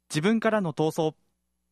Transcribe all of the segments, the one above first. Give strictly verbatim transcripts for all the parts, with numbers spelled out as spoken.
自分からの闘争。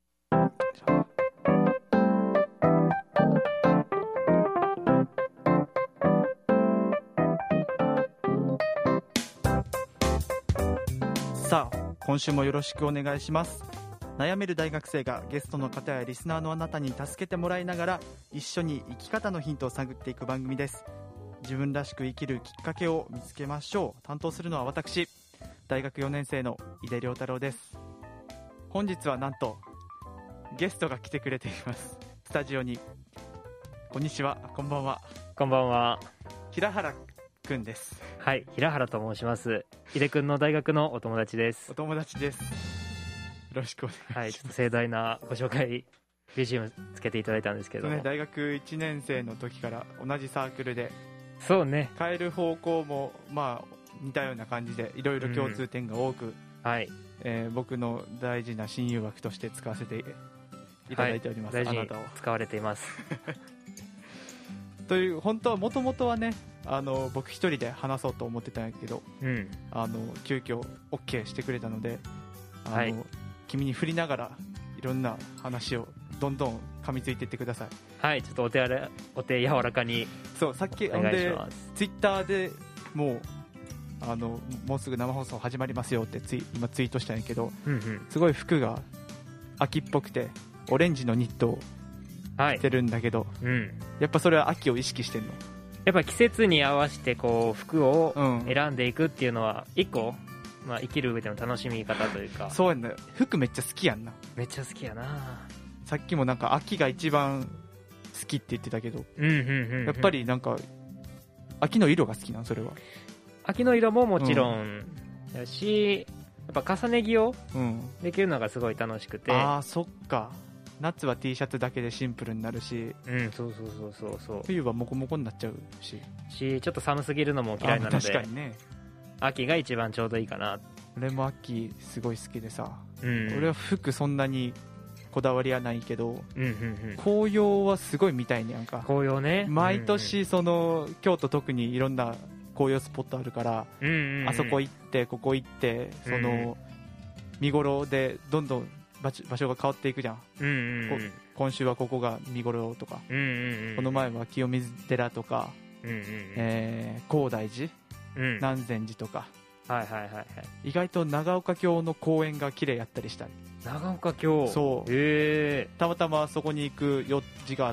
さあ今週もよろしくお願いします。悩める大学生がゲストの方やリスナーのあなたに助けてもらいながら一緒に生き方のヒントを探っていく番組です。自分らしく生きるきっかけを見つけましょう。担当するのは私、大学よねん生の井出良太郎です。本日はなんとゲストが来てくれています。スタジオに。こんにちは。こんばんは。 こんばんは。 平原くんです。 はい、平原と申します。井出くんの大学のお友達です。 お友達です。よろしくお願いします。 はい、ちょっと盛大なご紹介 ビージーエム つけていただいたんですけども、 ね、大学いちねん生の時から同じサークルで、 そうね、 変える方向もまあ似たような感じでいろいろ共通点が多く、うん、 はい、 えー、僕の大事な親友枠として使わせていただいております。はい、 大事にあなたを使われていますという本当はもともとはね、あの僕一人で話そうと思ってたんやけど、 うん、 あの急遽 OK してくれたので、あの、はい、君に振りながらいろんな話をどんどん噛みついていってください。 はい、ちょっとお手あれお手柔らかに。 そう、さっきお願いします。 ツイッターでもうあのもうすぐ生放送始まりますよってツイ今ツイートしたんやけど、 うんうん、 すごい服が秋っぽくてオレンジのニットを着てるんだけど、はい、うん、やっぱそれは秋を意識してんの？ やっぱ季節に合わせてこう服を選んでいくっていうのは一個、まあ、生きる上での楽しみ方というか。 そうやんな。服めっちゃ好きやんな。 めっちゃ好きやな。 さっきもなんか秋が一番好きって言ってたけど、 うんうんうんうん、 やっぱりなんか秋の色が好きなん？それは秋の色ももちろんやし、うん、やっぱ重ね着をできるのがすごい楽しくて、 うん、あーそっか。夏は T シャツだけでシンプルになるし、 うん、そうそうそうそうそう、 冬はモコモコになっちゃうしし、ちょっと寒すぎるのも嫌いなので、 確かにね、 秋が一番ちょうどいいかな。 俺も秋すごい好きでさ、うん、俺は服そんなにこだわりはないけど、うんうんうん、紅葉はすごい見たいね。なんか紅葉ね、 毎年その、うんうん、京都特にいろんな紅葉スポットあるから、うんうんうん、あそこ行ってここ行ってその、うん、見頃でどんどん場所が変わっていくじゃん、うんうんうん、今週はここが見頃とか、うんうんうん、この前は清水寺とか、うんうんうん、えー、高大寺、うん、南禅寺とか、はいはいはいはい、意外と長岡京の公園が綺麗やったりしたり。 長岡京、 そう、へー、たまたまそこに行く用事があって、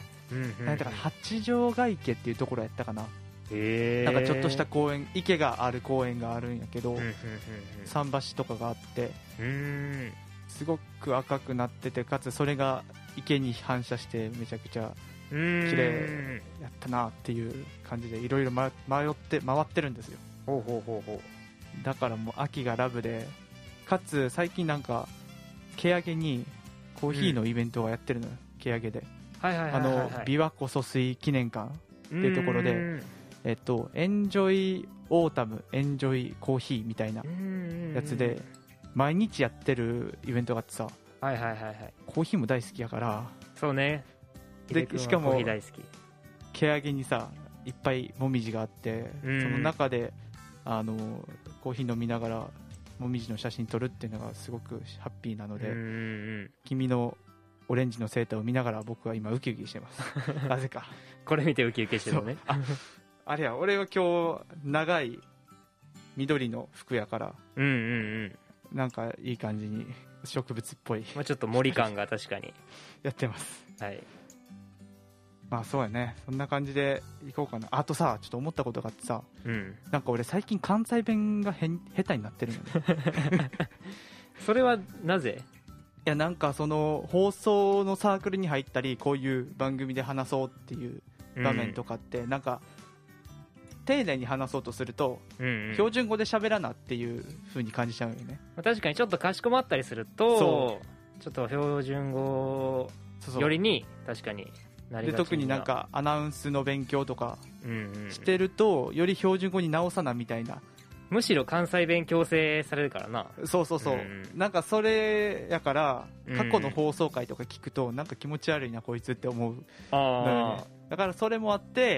うんうんうん、なんだか八丈ヶ池っていうところやったかな、へー、なんかちょっとした公園、池がある公園があるんやけど、うんうんうんうん、桟橋とかがあって、うーん、すごく赤くなってて、かつそれが池に反射してめちゃくちゃ綺麗やったなっていう感じで、いろいろ迷って回ってるんですよ。ほうほうほうほう。だからもう秋がラブで、かつ最近なんか毛上げにコーヒーのイベントがやってるのよ、うん、毛上げで、あの琵琶湖疎水記念館っていうところで、えっとエンジョイオータムエンジョイコーヒーみたいなやつで毎日やってるイベントがあってさ、はいはいはいはい、コーヒーも大好きやから。そうね。でしかも毛上げにさいっぱいもみじがあって、その中であのコーヒー飲みながらもみじの写真撮るっていうのがすごくハッピーなので、うんうんうん、君のオレンジのセーターを見ながら僕は今ウキウキしてますなぜかこれ見てウキウキしてるのね。 あ, あれや、俺は今日長い緑の服やから、うんうんうん、なんかいい感じに植物っぽい、 まあ、ちょっと森感が確かにやってます。 はい、 まあそうやね、そんな感じでいこうかな。あとさ、ちょっと思ったことがあってさ、うん、なんか俺最近関西弁がへん下手になってるのねそれはなぜ？ いや、なんかその放送のサークルに入ったり、こういう番組で話そうっていう場面とかって、うん、なんか丁寧に話そうとすると、うんうん、標準語で喋らなっていう風に感じちゃうよね。 確かにちょっとかしこまったりすると、ちょっと標準語よりに確かになりがちな。で特になんかアナウンスの勉強とかしてると、うんうん、より標準語に直さなみたいな、 むしろ関西弁強制されるからな。 そうそうそう、うん、なんかそれやから過去の放送回とか聞くと、なんか気持ち悪いなこいつって思うのよね。だからそれもあって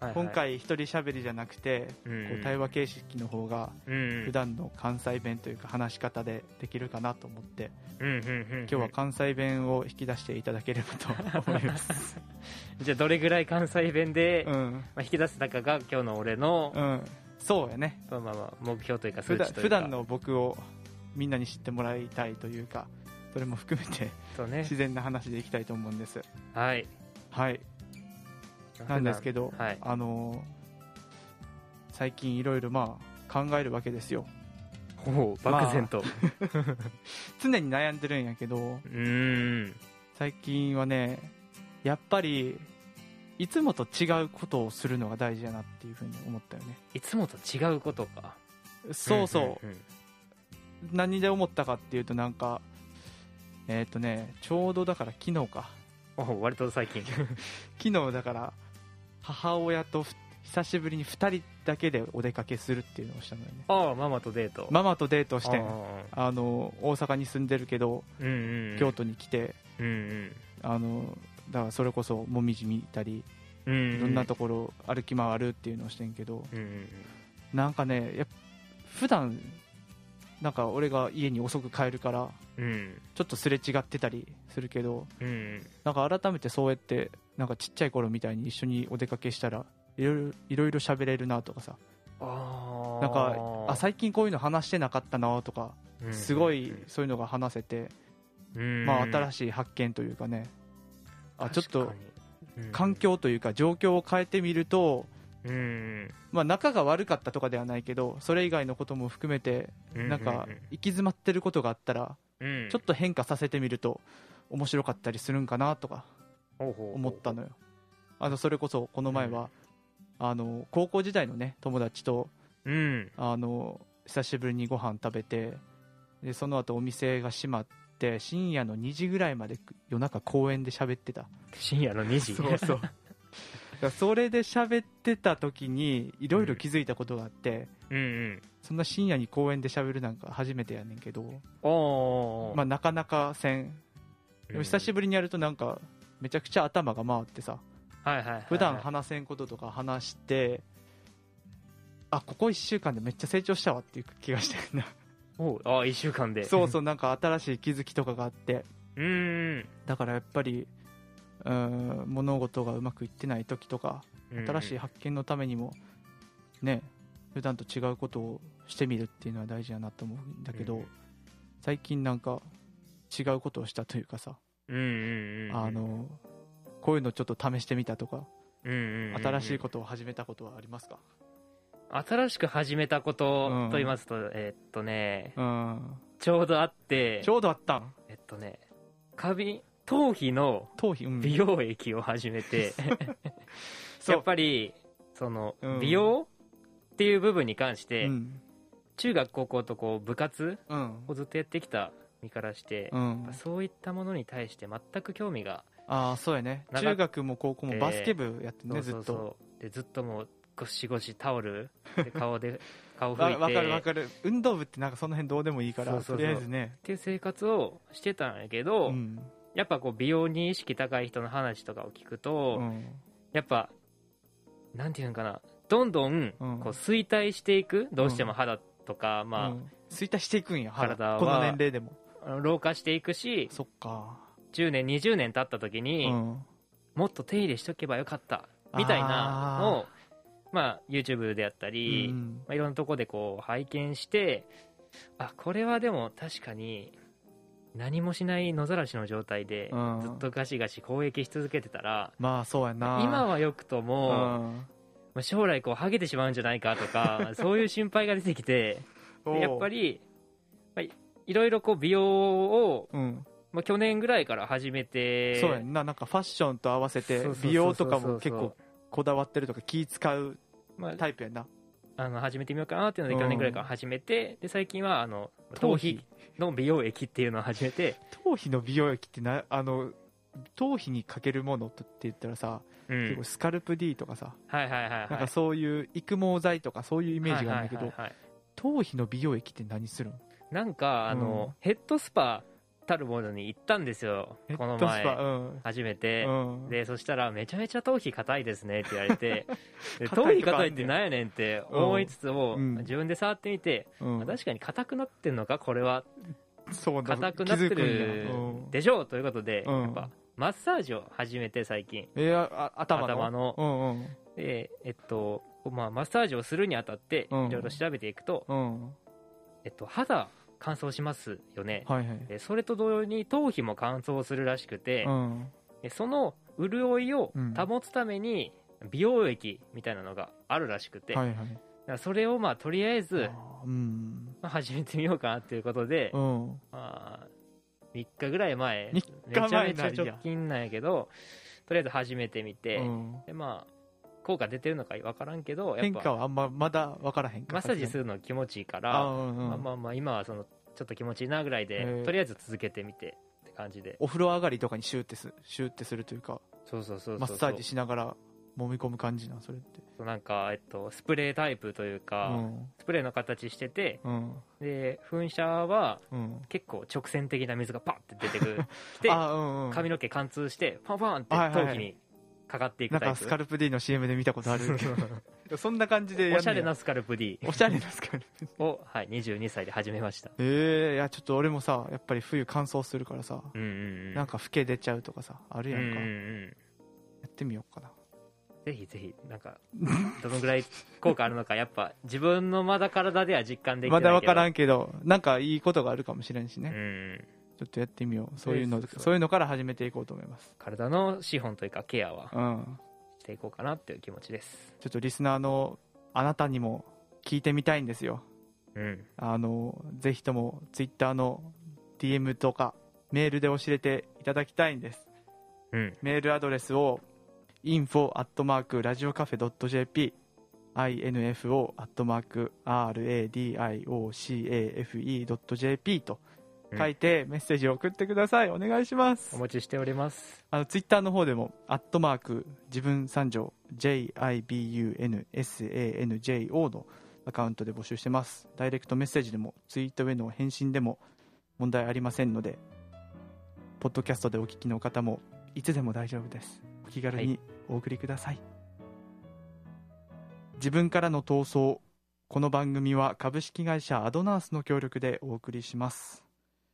はいはい、今回一人喋りじゃなくて、うんうん、こう対話形式の方が普段の関西弁というか話し方でできるかなと思って、うんうんうんうん、今日は関西弁を引き出していただければと思いますじゃあどれぐらい関西弁で、うんまあ、引き出せたかが今日の俺の、 うん、そうやね、 まあまあ目標というか数値というか普段の僕をみんなに知ってもらいたいというか、それも含めて、ね、自然な話でいきたいと思うんです。 はいはいなんですけど、はい、あのー、最近いろいろまあ考えるわけですよ。 ほう漠然と、 まあ、常に悩んでるんやけど、うーん最近はねやっぱりいつもと違うことをするのが大事やなっていうふうに思ったよね。 いつもと違うことか。 そうそう、うんうんうん、何で思ったかっていうと、なんかえっ、ー、とねちょうどだから昨日か、 お割と最近昨日だから母親と久しぶりにふたりだけでお出かけするっていうのをしたのよね。 ああママとデートママとデートしてん、あの大阪に住んでるけど、うんうんうん、京都に来て、うんうん、あのだからそれこそもみじ見たり、うんうん、いろんなところ歩き回るっていうのをしてんけど、うんうん、なんかねやっぱ普段なんか俺が家に遅く帰るから、うん、ちょっとすれ違ってたりするけど、うん、なんか改めてそうやってなんかちっちゃい頃みたいに一緒にお出かけしたらいろいろいろいろ喋れるなとかさ、あなんかあ最近こういうの話してなかったなとか、うん、すごいそういうのが話せて、うん、まあ新しい発見というかね、あちょっと環境というか状況を変えてみると、うんまあ、仲が悪かったとかではないけどそれ以外のことも含めてなんか行き詰まってることがあったらちょっと変化させてみると面白かったりするんかなとか思ったのよ。あのそれこそこの前はあの高校時代のね友達とあの久しぶりにご飯食べて、でその後お店が閉まって深夜のにじぐらいまで夜中公園で喋ってた。 深夜のにじそうそうそれで喋ってた時にいろいろ気づいたことがあって、うんうんうん、そんな深夜に公園で喋るなんか初めてやねんけど、お、まあ、なかなかせん。でも久しぶりにやるとなんかめちゃくちゃ頭が回ってさ、はいはいはいはい、普段話せんこととか話して、あここいっしゅうかんでめっちゃ成長したわっていう気がしてるな。 おあいっしゅうかんでそうそう、なんか新しい気づきとかがあって、うーんだからやっぱりうーん物事がうまくいってない時とか新しい発見のためにもね普段と違うことをしてみるっていうのは大事やなと思うんだけど、最近なんか違うことをしたというかさ、うんうんうん、あのこういうのちょっと試してみたとか、うんうんうんうん、新しいことを始めたことはありますか？ 新しく始めたことと言いますと、うん、えー、っとね、うん、ちょうどあってちょうどあったんえっとねカビ頭皮の美容液を始めて、うん、やっぱりその美容っていう部分に関して、うん、中学高校とこう部活をずっとやってきた身からして、うん、そういったものに対して全く興味があそうやね、中学も高校もバスケ部やってね、ずっとそうそうでずっともうゴシゴシタオルで顔で顔拭いてわかるわかる、運動部ってなんかその辺どうでもいいから、そうそうそうとりあえずねっていう生活をしてたんやけど、うん、やっぱこう美容に意識高い人の話とかを聞くと、うん、やっぱなんていうのかな、どんどんこう衰退していく、どうしても肌とか、うん、まあ、うん、 衰退していくんや体はこの年齢でも老化していくし、 そっかじゅうねんにじゅうねん経った時に、うん、もっと手入れしとけばよかったみたいなのをまあ YouTube であったり、うんまあ、いろんなとこでこう拝見して、あこれはでも確かに何もしない野ざらしの状態でずっとガシガシ攻撃し続けてたら、 うん、まあそうやな、 今はよくとも、うんまあ、将来こうハゲてしまうんじゃないかとかそういう心配が出てきてやっぱり、まあ、いろいろこう美容を、うんまあ、去年ぐらいから始めて、 そうやんな、なんかファッションと合わせて美容とかも結構こだわってるとか気使うタイプやな、 まあ、あの始めてみようかなっていうので去年ぐらいから始めて、で最近はあの頭皮の美容液っていうのを始めて、 頭皮の美容液ってな、あの頭皮にかけるものって言ったらさ、うん、結構スカルプ D とかさ、はいはいはいはい、なんかそういう育毛剤とかそういうイメージがあるんだけど、はいはいはいはい、頭皮の美容液って何するん？ なんかあの、うん、ヘッドスパたるものに行ったんですよ、この前、うん、初めて、うん、でそしたらめちゃめちゃ頭皮硬いですねって言われてで頭皮硬いってなんやねんって思いつつも、うん、自分で触ってみて、うん、確かに硬くなってんのかこれは、硬くなってるでしょうということで、やっぱマッサージを始めて最近、 えー、頭の、 頭の、うんうん、でえっとまあ、マッサージをするにあたっていろいろ調べていくと、うんえっと、肌乾燥しますよね、はいはい、それと同様に頭皮も乾燥するらしくて、うん、その潤いを保つために美容液みたいなのがあるらしくて、はいはい、だからそれをまあとりあえず、うんまあ、始めてみようかなということで、うんまあ、みっかぐらい前めちゃめちゃ直近なんやけどとりあえず始めてみて、うん、でまあ効果出てるのか分からんけどやっぱ変化はあんままだ分からへんか、 マッサージするの気持ちいいから、あ、うんうん、まあまあまあ今はそのちょっと気持ちいいなぐらいでとりあえず続けてみてって感じで、 お風呂上がりとかにシューってすシューってするというか、 そうそうそうそう、 マッサージしながら揉み込む感じな、それって。 なんか、えっと、スプレータイプというか、うん、スプレーの形してて、うん、で噴射は、うん、結構直線的な水がパッて出てくるで、うんうん、髪の毛貫通してパンパンって頭皮にかかっていくタイプ、 なんかスカルプ D の シーエム で見たことあるそんな感じでやる。 おしゃれなスカルプ D おしゃれなスカルプ D を、はい、にじゅうにさいで始めました。 えー、いやちょっと俺もさやっぱり冬乾燥するからさ、うんうんうん、なんか老け出ちゃうとかさあるやんか、うんうんうん、やってみようかな。 ぜひぜひ、なんかどのぐらい効果あるのかやっぱ自分のまだ体では実感できないけど、 まだ分からんけどなんかいいことがあるかもしれんしね、うん、ちょっとやってみよう。そういうの、そうそうそういうのから始めていこうと思います。 体の資本というかケアは、うん、していこうかなっていう気持ちです。 ちょっとリスナーのあなたにも聞いてみたいんですよ、うん、あのぜひともツイッターの ディーエム とかメールで教えていただきたいんです、うん、メールアドレスを インフォ アットマーク ラジオカフェ ドット ジェーピー インフォ アットマーク ラジオカフェ ドット ジェーピー と書いてメッセージを送ってください。お願いします。 お待ちしております。 あのツイッターの方でもアットマーク自分参上 ジェイアイビーユーエヌエスエーエヌジェイオー のアカウントで募集してます。ダイレクトメッセージでもツイートへの返信でも問題ありませんので、ポッドキャストでお聞きの方もいつでも大丈夫です。お気軽にお送りください、はい、自分からの闘争。この番組は株式会社アドナースの協力でお送りします。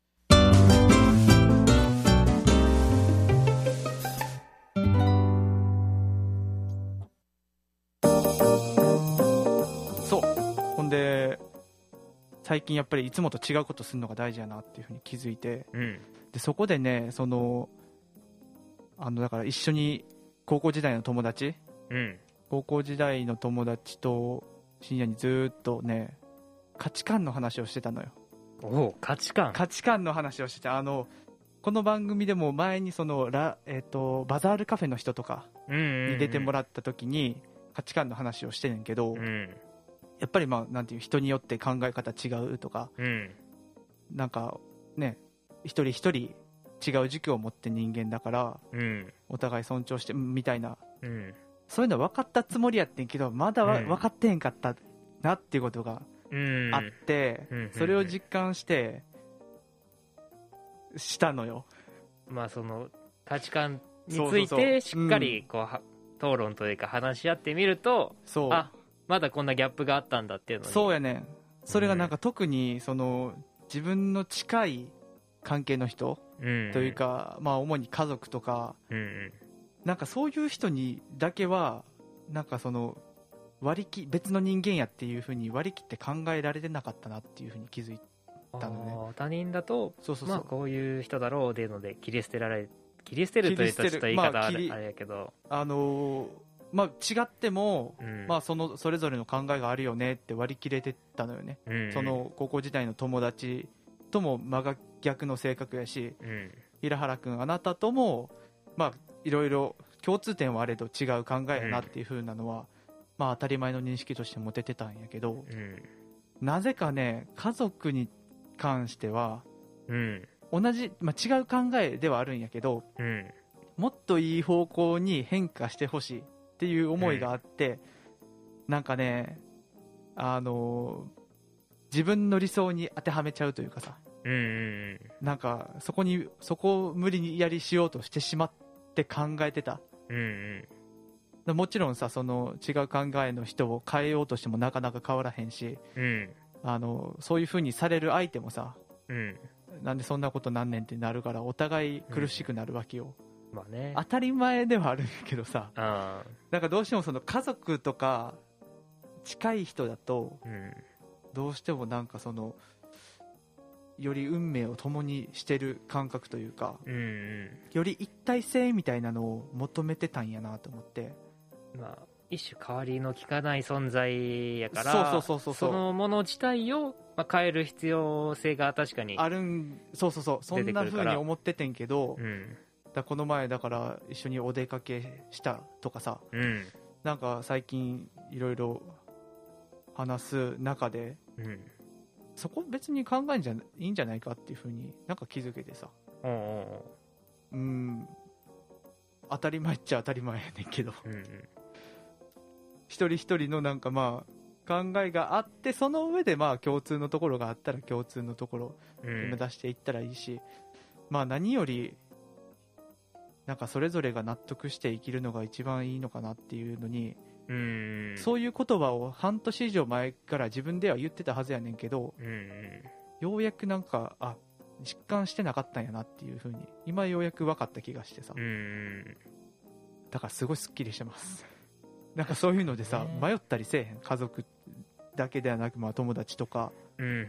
そうほんで最近やっぱりいつもと違うことするのが大事やなっていうふうに気づいて、うん、でそこでねそのあのだから一緒に高校時代の友達、うん、高校時代の友達と深夜にずっとね価値観の話をしてたのよ。 お価値観価値観の話をしてて、あのこの番組でも前にそのラ、えーと、バザールカフェの人とかに出てもらった時に価値観の話をしてるんけど、うん、やっぱりまあなんていう人によって考え方違うとか、うん、なんかね一人一人違う軸を持って人間だから、うん、お互い尊重してみたいな、うん、そういうの分かったつもりやってんけどまだわ、うん、分かってへんかったなっていうことがあって、うん、それを実感してしたのよ。 まあその価値観についてしっかりこう、うん、討論というか話し合ってみると、そうあまだこんなギャップがあったんだっていうのに。 そうやねん。それがなんか特にその自分の近い関係の人、うん、というか、まあ主に家族とか、うん、なんかそういう人にだけはなんかその割り切別の人間やっていう風に割り切って考えられてなかったなっていう風に気づいたのね。 あ他人だとそうそうそう、まあ、こういう人だろうっていうので切り捨てられ切り捨てるというとちょっと言い方あれ、まあ、あれやけど、 あのーまあ、違っても、うんまあ、そのそれぞれの考えがあるよねって割り切れてたのよね、うん、その高校時代の友達とも真逆の性格やし、うん、平原君あなたともまあいろいろ共通点はあれど違う考えやなっていう風なのは、うんまあ、当たり前の認識として持ててたんやけど、うん、なぜかね家族に関しては、うん、同じ、まあ、違う考えではあるんやけど、うん、もっといい方向に変化してほしいっていう思いがあって、うん、なんかねあの自分の理想に当てはめちゃうというかさ、 うんうん、 なんかそこにそこを無理にやりしようとしてしまって考えてた、 うんうん、もちろんさその違う考えの人を変えようとしてもなかなか変わらへんし、 うん、 あのそういう風にされる相手もさ、 うん、 なんでそんなことなんねんってなるからお互い苦しくなるわけよ、 うん、まあね、 当たり前ではあるんやけどさ、 あなんかどうしてもその家族とか近い人だと、 うん、 どうしてもなんかそのより運命を共にしてる感覚というか、 うんうん、 より一体性みたいなのを求めてたんやなと思って、 まあ一種代わりの利かない存在やから、 そうそうそうそう、 そのもの自体を、まあ、変える必要性が確かにあるん、そうそうそう、そんな風に思っててんけど、うん、だこの前だから一緒にお出かけしたとかさ、 うん、 なんか最近いろいろ話す中で、うん、そこ別に考えんじゃいいんじゃないかっていう風になんか気づけてさ、 おうおう、うん、当たり前っちゃ当たり前やねんけど、うんうん、一人一人のなんかまあ考えがあって、その上でまあ共通のところがあったら共通のところを目指していったらいいし、うん、まあ何よりなんかそれぞれが納得して生きるのが一番いいのかなっていうのに、うん、そういう言葉を半年以上前から自分では言ってたはずやねんけど、うんうん、ようやくなんかあ実感してなかったんやなっていう風に今ようやく分かった気がしてさ、うん、だからすごいスッキリしてますなんかそういうのでさ、迷ったりせえへん、家族だけではなく、まあ友達とか、うんうんうんうん、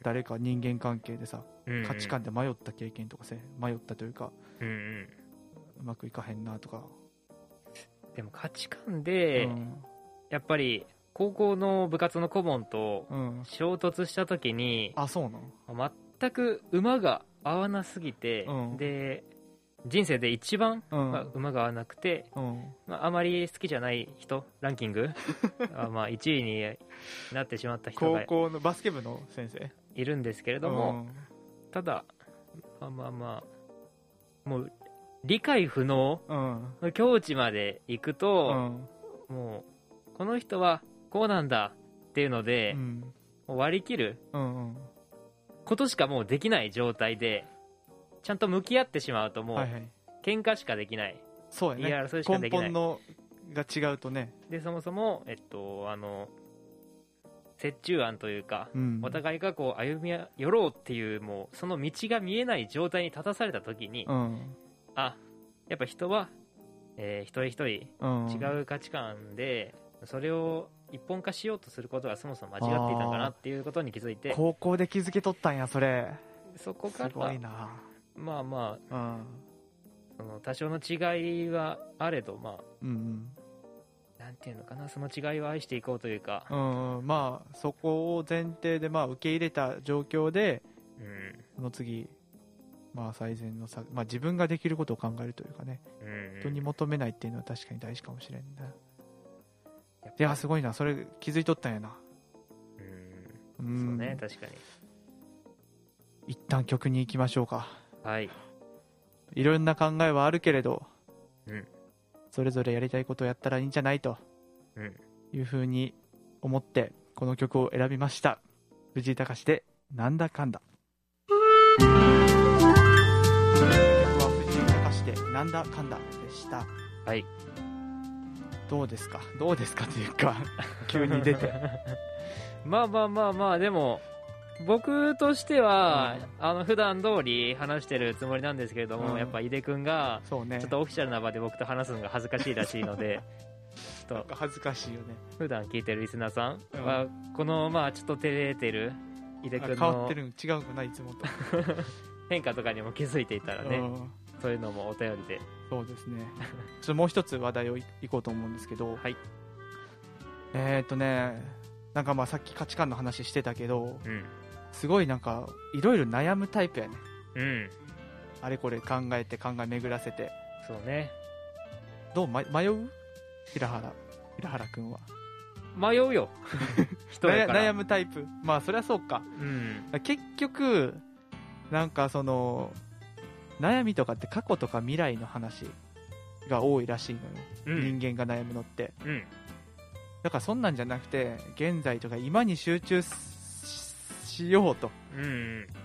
誰か人間関係でさ、うんうん、価値観で迷った経験とかせえへん、迷ったというか、うんうん、うまくいかへんなとか。 でも価値観で、うん、やっぱり高校の部活の顧問と衝突した時に、 うん、あ、そうなの全く馬が合わなすぎて、うん、で人生で一番、うんまあ、馬が合わなくて、うんまあ、あまり好きじゃない人ランキングあまあいちいになってしまった人が高校のバスケ部の先生いるんですけれども、うん、ただまあまあまあもう理解不能の境地まで行くと、うん、もうこの人はこうなんだっていうので、うん、もう割り切ることしかもうできない状態でちゃんと向き合ってしまうともう喧嘩しかできない、はいはい、 そうやね、言い争いしかできない、根本のが違うとね。 でそもそもえっとあの折衷案というか、うん、お互いがこう歩み寄ろうっていうもうその道が見えない状態に立たされた時に、うん、あやっぱ人は、えー、一人一人違う価値観で、うん、それを一本化しようとすることがそもそも間違っていたんだなっていうことに気づいて、 高校で気づけとったんやそれ。 そこからすごいな。 まあまあ、うん、その多少の違いはあれど、まあ、うんうん、なんていうのかな、その違いを愛していこうというか、 うんうん、まあそこを前提でまあ受け入れた状況で、うん、その次、まあ最善のさ、まあ自分ができることを考えるというかね、うんうん、人に求めないっていうのは確かに大事かもしれんな。いやすごいな、それ気づいとったんやな。 うん、うん、そうね、確かに。 一旦曲に行きましょうか。 はい。 いろんな考えはあるけれど、うん、それぞれやりたいことをやったらいいんじゃないと、うん、いうふうに思ってこの曲を選びました。藤井隆でなんだかんだ。曲は藤井隆でなんだかんだでした。 はい。 どうですかどうですかというか急に出てまあまあまあまあ、でも僕としては、うん、あの普段通り話してるつもりなんですけれども、うん、やっぱ井出君がちょっとオフィシャルな場で僕と話すのが恥ずかしいらしいのでちょっと恥ずかしいよね。 普段聞いてるリスナーさんは、うん、このまあちょっと照れてる井出君の変わってる違うかないつもと変化とかにも気づいていたらね、うん、そういうのもお便りで。 そうですねちょっともう一つ話題をいこうと思うんですけど、はい、えーっとねなんかまあさっき価値観の話してたけど、うん、すごいなんかいろいろ悩むタイプやね、うん、あれこれ考えて考え巡らせて。 そうね。 どう、ま、迷う平原平原くんは。 迷うよ人やから悩むタイプ。まあそりゃそうか、うん、結局なんかその悩みとかって過去とか未来の話が多いらしいのよ、うん、人間が悩むのって、うん、だからそんなんじゃなくて現在とか今に集中しようと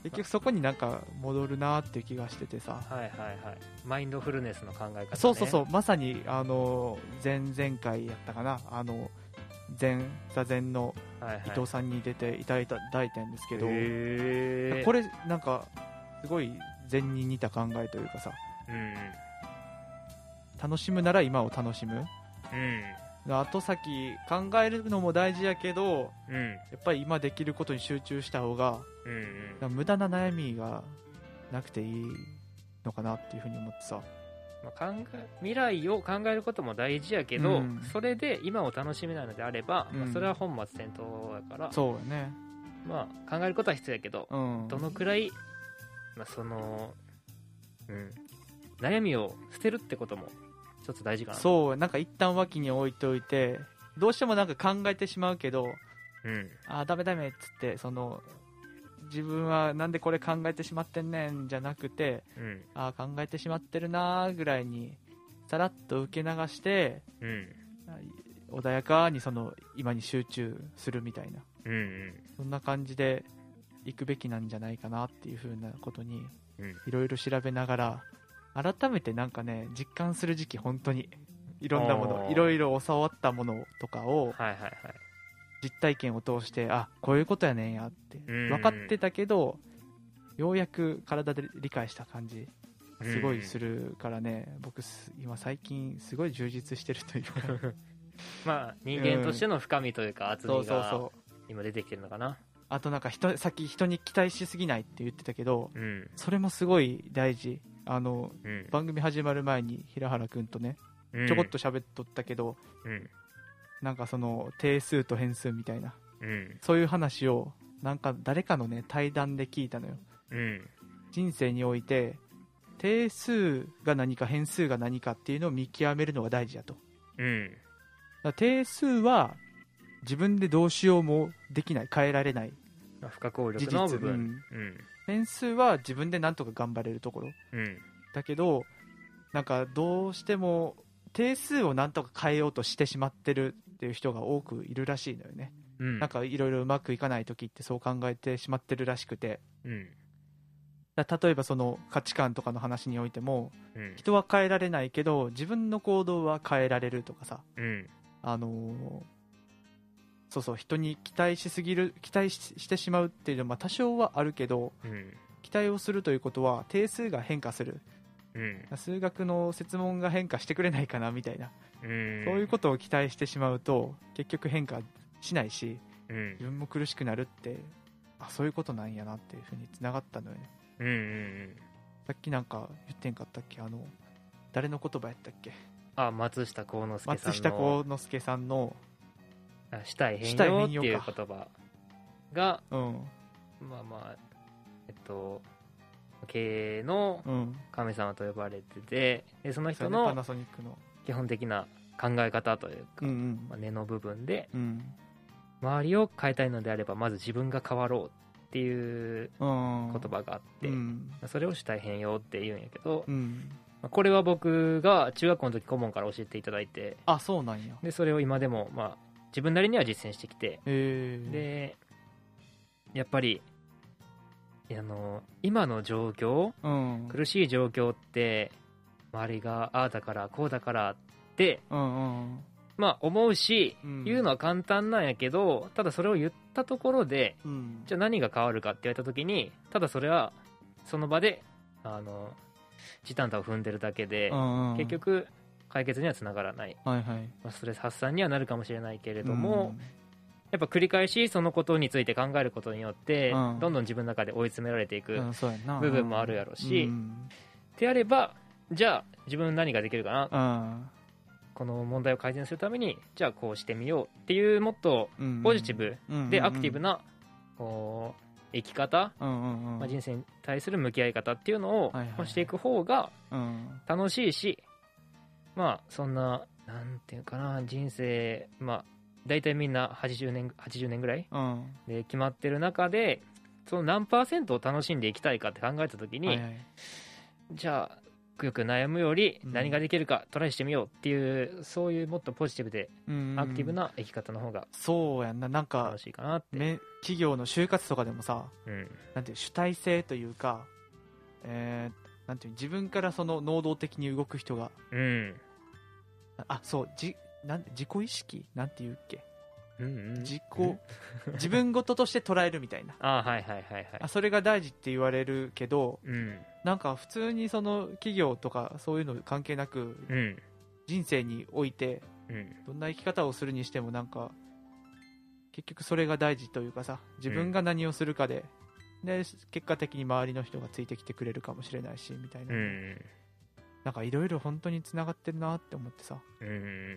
結局そこになんか戻るなっていう気がしててさ、 はいはいはい、マインドフルネスの考え方、ね、 そうそうそう、まさにあの前々回やったかな、あの禅座禅の伊藤さんに出ていただいたんですけど、はいはい、これなんかすごい禅に似た考えというかさ、うん、楽しむなら今を楽しむ、うん、後先考えるのも大事やけど、うん、やっぱり今できることに集中した方が、うんうん、無駄な悩みがなくていいのかなっていうふうに思ってさ、 まあ、考え未来を考えることも大事やけど、うん、それで今を楽しめないのであれば、うんまあ、それは本末転倒だから、 そうやね、 まあ、考えることは必要やけど、うん、どのくらい、まあ、その、うん、悩みを捨てるってことも一つ大事かな。 そう、なんか一旦脇に置いておいて、どうしてもなんか考えてしまうけど、うん、あダメダメっつってその自分はなんでこれ考えてしまってんねんじゃなくて、うん、あ考えてしまってるなぐらいにさらっと受け流して、うん、穏やかにその今に集中するみたいな、うんうん、そんな感じで行くべきなんじゃないかなっていう風なことにいろいろ調べながら改めてなんかね実感する時期、本当にいろんなものいろいろ教わったものとかを、はいはいはい、実体験を通してあこういうことやねんやって分かってたけど、ようやく体で理解した感じすごいするからね、僕今最近すごい充実してるというかまあ人間としての深みというか厚みが今出てきてるのかな。 あとなんか人さっき人に期待しすぎないって言ってたけど、うん、それもすごい大事。あの、うん、番組始まる前に平原くんとね、うん、ちょこっと喋っとったけど、うん、なんかその定数と変数みたいな、うん、そういう話をなんか誰かのね対談で聞いたのよ、うん、人生において定数が何か変数が何かっていうのを見極めるのが大事だと、うん、だから定数は自分でどうしようもできない、変えられない不可抗力の部分、うんうん、変数は自分でなんとか頑張れるところ、うん、だけどなんかどうしても定数をなんとか変えようとしてしまってるっていう人が多くいるらしいのよね、うん、なんかいろいろうまくいかない時ってそう考えてしまってるらしくて、うん、だ例えばその価値観とかの話においても、うん、人は変えられないけど自分の行動は変えられるとかさ、うん、あのー、そうそう人に期待しすぎる期待 し, してしまうっていうのはまあ多少はあるけど、うん、期待をするということは定数が変化する、うん、数学の設問が変化してくれないかなみたいな、うん、そういうことを期待してしまうと結局変化しないし、うん、自分も苦しくなるってあそういうことなんやなっていうふうに繋がったのよね、うんうんうん、さっきなんか言ってんかったっけ、あの誰の言葉やったっけ、 あ松下幸之助さんの松下幸之助さんの主体変容っていう言葉が、うん、まあまあえっと経営の神様と呼ばれてて、でその人の基本的な考え方というか、うんうんまあ、根の部分で、うん、周りを変えたいのであればまず自分が変わろうっていう言葉があって、うん、それを主体変容って言うんやけど、うんまあ、これは僕が中学校の時顧問から教えていただいて、 あそうなんや、 でそれを今でもまあ自分なりには実践してきて、でやっぱりあの今の状況、うん、苦しい状況って周りがああだからこうだからって、うんうん、まあ思うし、うん、言うのは簡単なんやけど、ただそれを言ったところで、うん、じゃあ何が変わるかって言われた時にただそれはその場であの地毯を踏んでるだけで、うんうん、結局解決にはつながらない、はいはいまあ、ストレス発散にはなるかもしれないけれども、うん、やっぱ繰り返しそのことについて考えることによって、うん、どんどん自分の中で追い詰められていく部分もあるやろうし、うん、ってやればじゃあ自分何ができるかな、うん、この問題を改善するためにじゃあこうしてみようっていうもっとポジティブでアクティブなこう生き方、うんうんうんまあ、人生に対する向き合い方っていうのをしていく方が楽しいし、まあそんななんていうかな人生まあ大体みんなはちじゅうねんはちじゅうねんぐらいで決まってる中でその何パーセントを楽しんでいきたいかって考えた時に、はいはい、じゃあくよく悩むより何ができるかトライしてみようっていう、うん、そういうもっとポジティブでアクティブな生き方の方がそうやんな。なんか楽しいかなって。 企業の就活とかでもさ、うん、なんていう主体性というか、えー、なんていう自分からその能動的に動く人が、うん、あそうじなん自己意識なんていうっけ、うんうん、自己自分事として捉えるみたいなあ、はいはいはいはい、 あそれが大事って言われるけど、うん、なんか普通にその企業とかそういうの関係なく、うん、人生において、うん、どんな生き方をするにしてもなんか結局それが大事というかさ、自分が何をするかで、うん、で結果的に周りの人がついてきてくれるかもしれないしみたいな、うん、なんかいろいろ本当につながってるなって思ってさ、うん、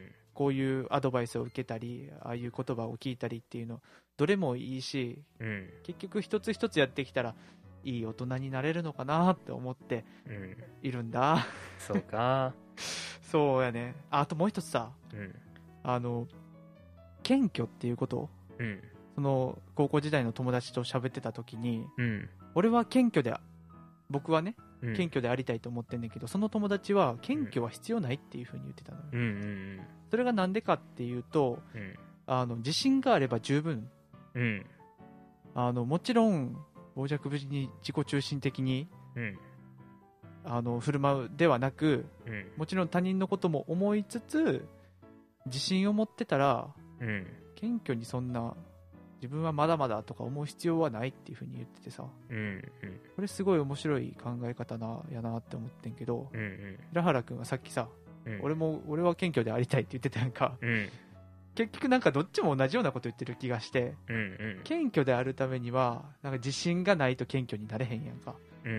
こういうアドバイスを受けたりああいう言葉を聞いたりっていうのどれもいいし、うん、結局一つ一つやってきたらいい大人になれるのかなって思っているんだ、うん、 そうかそうやね。 あ, あともう一つさ、うん、あの謙虚っていうことを、うん、その高校時代の友達と喋ってた時に、うん、俺は謙虚で僕はね、うん、謙虚でありたいと思ってんだけど、その友達は謙虚は必要ないっていう風に言ってたのよ、うんうんうん、それがなんでかっていうと、うん、あの自信があれば十分、うん、あのもちろん傍若無人に自己中心的に、うん、あの振る舞うではなく、うん、もちろん他人のことも思いつつ自信を持ってたら、うん、謙虚にそんな自分はまだまだとか思う必要はないっていう風に言っててさ、うんうん、これすごい面白い考え方なやなって思ってんけど、うんうん、平原君はさっきさ、うん、俺も俺は謙虚でありたいって言ってたやんか、うん、結局なんかどっちも同じようなこと言ってる気がして、うんうん、謙虚であるためにはなんか自信がないと謙虚になれへんやんか、うんうん、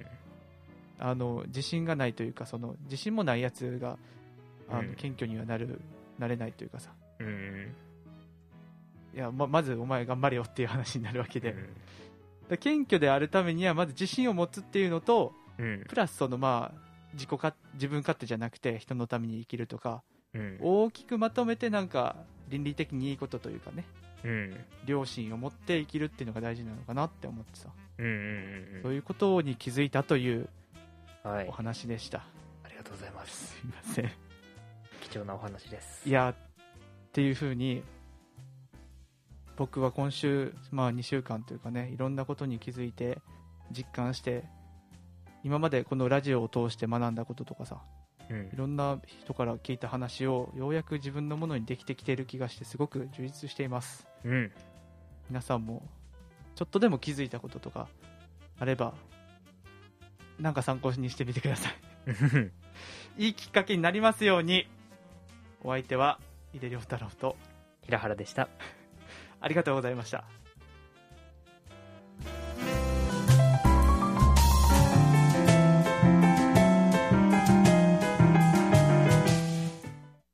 あの自信がないというかその自信もないやつがあの、うん、謙虚にはなるなれないというかさ、うんうん、いや ま, まずお前頑張れよっていう話になるわけで、うん、だ謙虚であるためにはまず自信を持つっていうのと、うん、プラスそのまあ自己か自分勝手じゃなくて人のために生きるとか、うん、大きくまとめてなんか倫理的にいいことというかね、うん、良心を持って生きるっていうのが大事なのかなって思ってさ、うんうんうんうん、そういうことに気づいたというお話でした、はい、 ありがとうございます。 すいません、 貴重なお話です。 いやっていう風に僕は今週、まあ、にしゅうかんというかね、いろんなことに気づいて実感して、今までこのラジオを通して学んだこととかさ、うん、いろんな人から聞いた話をようやく自分のものにできてきている気がしてすごく充実しています、うん、皆さんもちょっとでも気づいたこととかあればなんか参考にしてみてくださいいいきっかけになりますように。お相手は井出亮太郎と平原でした。 ありがとうございました。